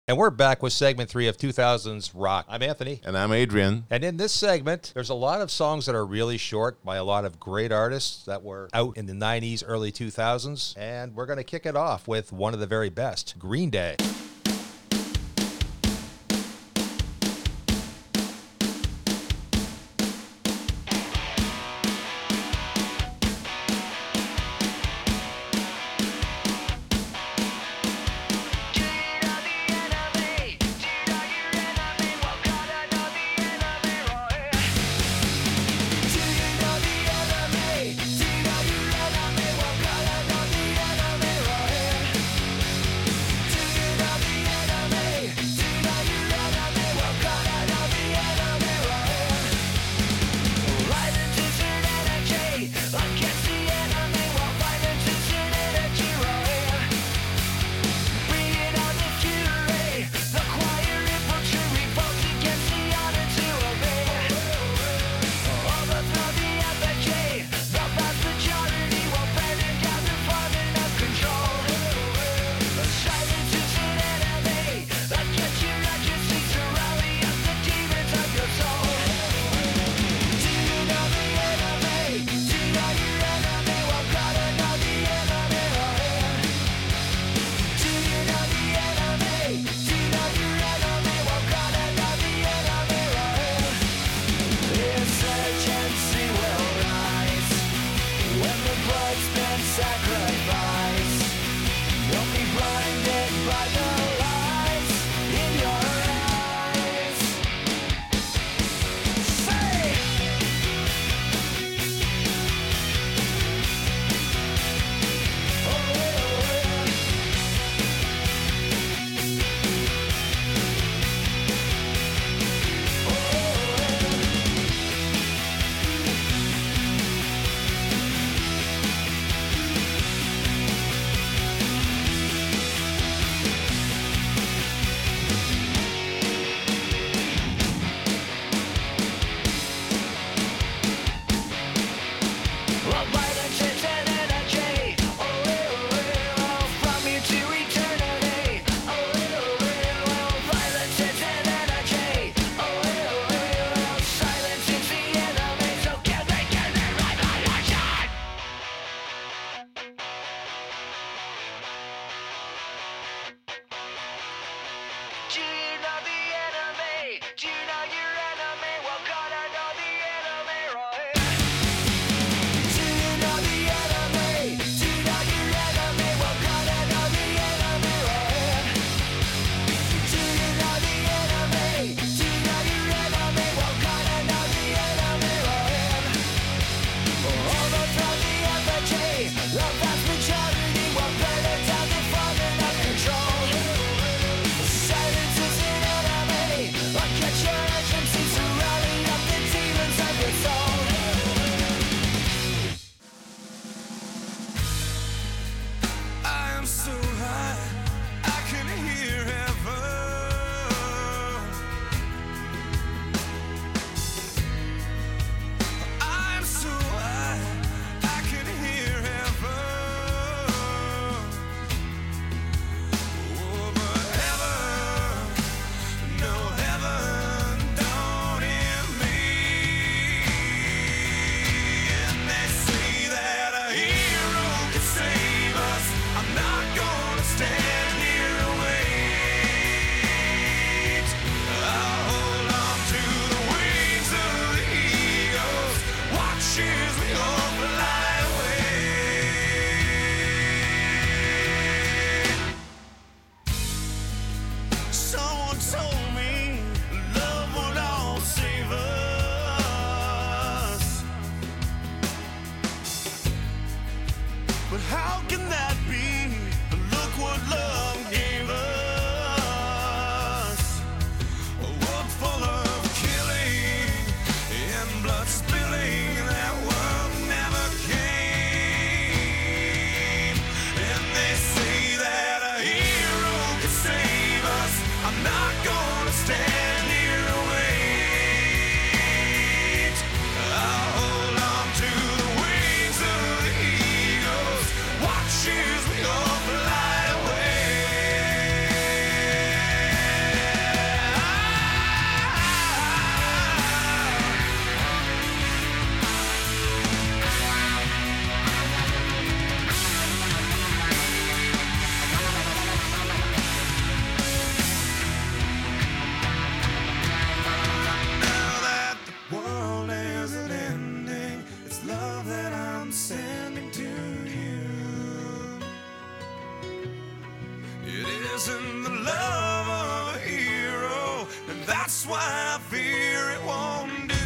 And we're back with segment 3 of 2000s Rock. I'm Anthony. And I'm Adrian. And in this segment, there's a lot of songs that are really short by a lot of great artists that were out in the 90s, early 2000s. And we're going to kick it off with one of the very best, Green Day. isn't the love of a hero, and that's why I fear it won't do.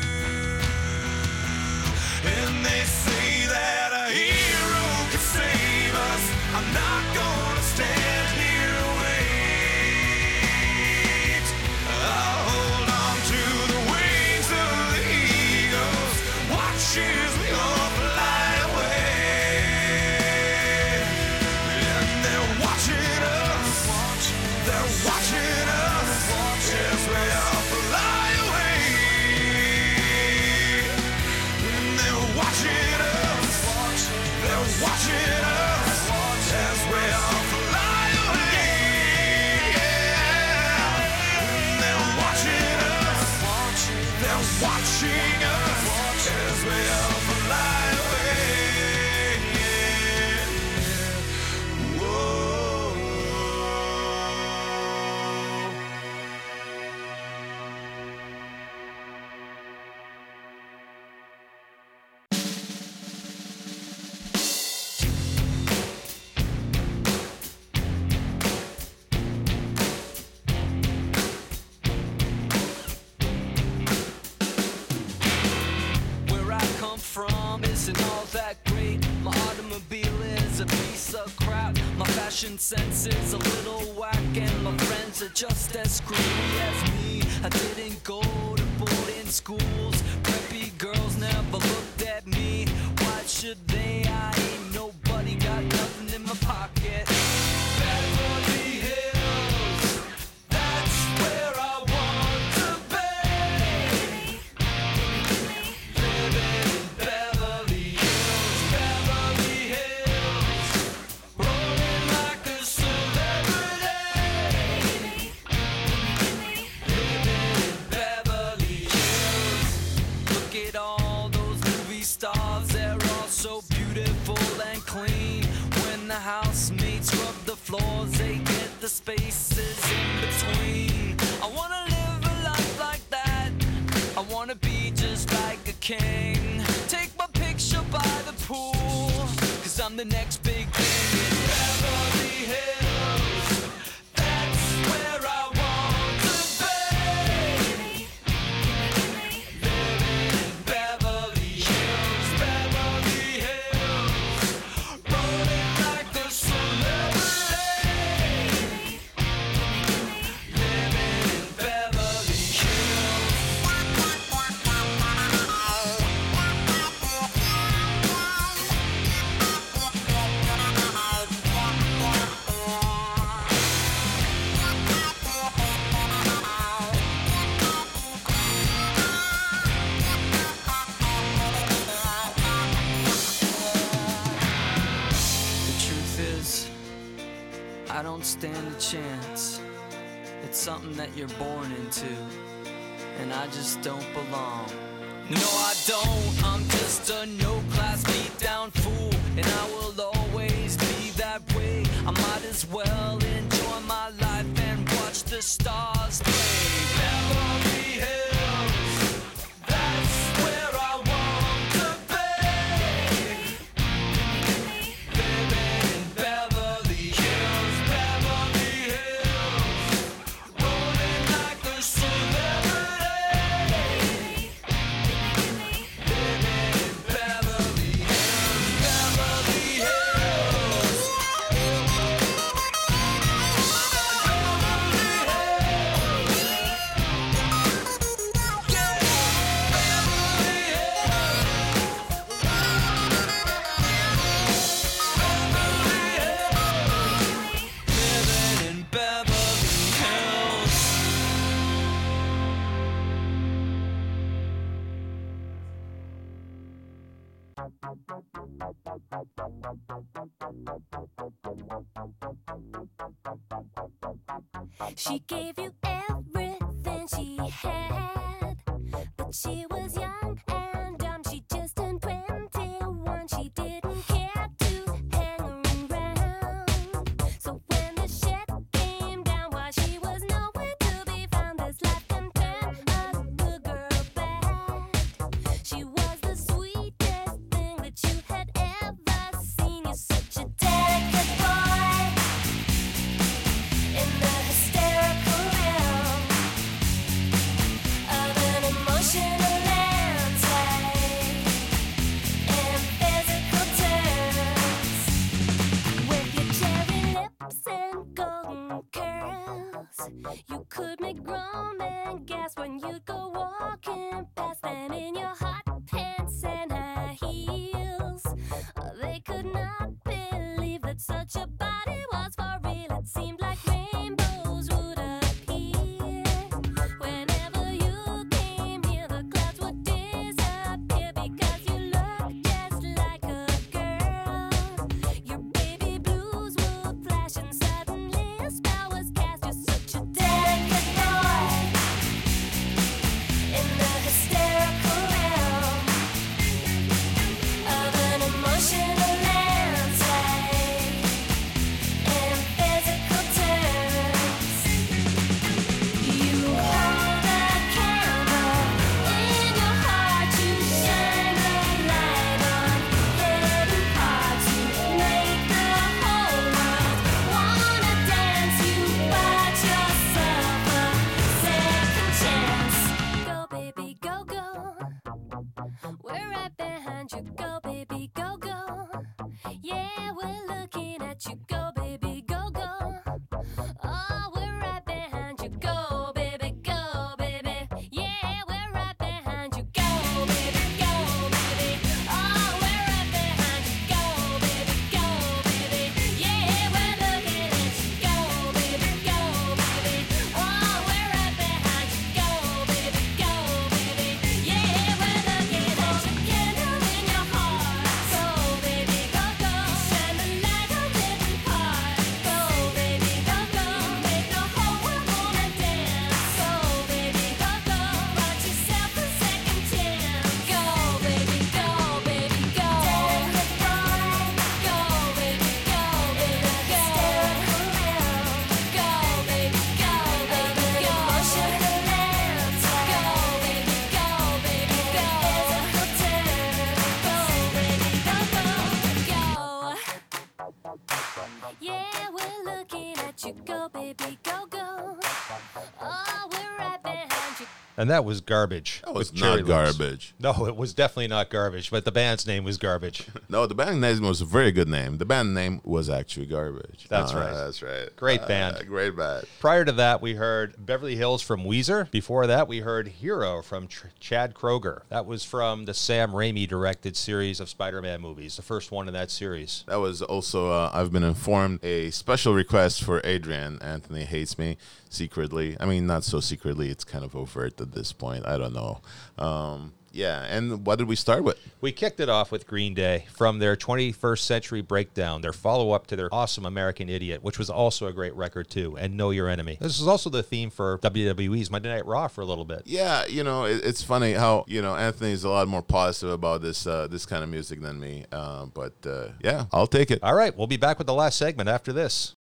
And they say that a hero can save us. I'm not gonna stand here and wait. I'll hold on to the wings of the eagles, watch as we all fly away. And they're watching us, they're watching us as we all fly away. And they're watching us, they're watching us as we all fly away. And they're watching us, they're watching us as we all fly away. Whoa. Where I come from isn't all that great. My automobile is a piece of crap. My fashion sense is a little whack, and my friends are just as screwy as me. I didn't go to boarding schools. Preppy girls never looked at me. Why should they? I ain't nobody, got nothing in my pocket. Beverly Hills, that's where I want to be. Living in Beverly Hills, Beverly Hills, rolling like a celebrity. Living in Beverly Hills. Look at all those movie stars, they're all so beautiful and clean. When the housemates rub the floors, they get the spaces in between. I wanna live a life like that. I wanna be just like a king. Take my picture by the pool, 'cause I'm the next big thing in Beverly Hills. That's where I want to be. Living in Beverly Hills, Beverly Hills, rolling like a celebrity. Living in Beverly Hills. The truth is, I don't stand a chance. It's something that you're born into, and I just don't belong. No, I don't. I'm just a no-class beat-down fool, and I will always be that way. I might as well enjoy my life and watch the stars play. Beverly Hills, that's where I want to be. Living in Beverly Hills, Beverly Hills, rolling like a celebrity. Living in Beverly Hills, Beverly Hills. Living in Beverly Hills. She gave you everything she had, but she was young and dumb. She just turned 21. She didn't care to hang around. So when the shit came down, while she was nowhere to be found, this life can turn a good girl bad. She was the sweetest thing that you had ever seen. You're such a delicate boy. You could make grown men gasp when you go walking past them in your hot pants and high heels. They could not believe that such a body was for real. It seemed like rainbows would appear. Whenever you came near, the clouds would disappear because you looked just like a girl. Your baby blues would flash and suddenly a spell was cast. You're such a delicate boy in the hysterical realm of an emotional landscape in physical terms. You hold a candle in your heart, you shine the light on hidden parts. You make the whole world wanna dance. You bought yourself a second chance. Go, baby, go, go. We're right behind you. Go, baby, go, go. Yeah, we're looking at you. Go, baby, go, go. Oh, we're right behind you. Go, baby, go, baby. Yeah, we're right behind you. Go, baby, go, baby. Oh, we're right behind you. Go, baby, go, baby. Yeah, we're looking at you. Go, baby, go, baby. Oh, we're right behind you. Go, baby, go, baby. Yeah, we're looking at you. Candle in your heart. So, baby, go, go. Shine the light on hidden part. Go, baby, go, go. Make the whole world wanna dance. So, baby, go, go. Bought yourself a second chance. Go, baby, go, baby, go. Delicate boy. Go, baby, go, baby, go. Go, baby, go, baby, go. Emotional landscape. Go, baby, go, baby, go. Physical terms. Go, baby, go, go, go. Yeah, we're looking at you. Go, baby, go, go. Oh, we're right behind you. And that was Garbage. That was with Cherry not Lips. Garbage. No, it was definitely not Garbage, but the band's name was Garbage. No, the band name was a very good name. The band name was actually Garbage. That's right. That's right. Great band. Great band. Prior to that, we heard Beverly Hills from Weezer. Before that, we heard Hero from Chad Kroeger. That was from the Sam Raimi directed series of Spider-Man movies, the first one in that series. That was also, I've been informed, a special request for Adrian. Anthony hates me secretly. I mean, not so secretly. It's kind of overt at this point. I don't know. Yeah, and what did we start with? We kicked it off with Green Day from their 21st Century Breakdown, their follow-up to their awesome American Idiot, which was also a great record too, and Know Your Enemy. This is also the theme for WWE's Monday Night Raw for a little bit. Yeah, you know, it's funny how, you know, Anthony's a lot more positive about this this kind of music than me. But yeah, I'll take it. All right, we'll be back with the last segment after this.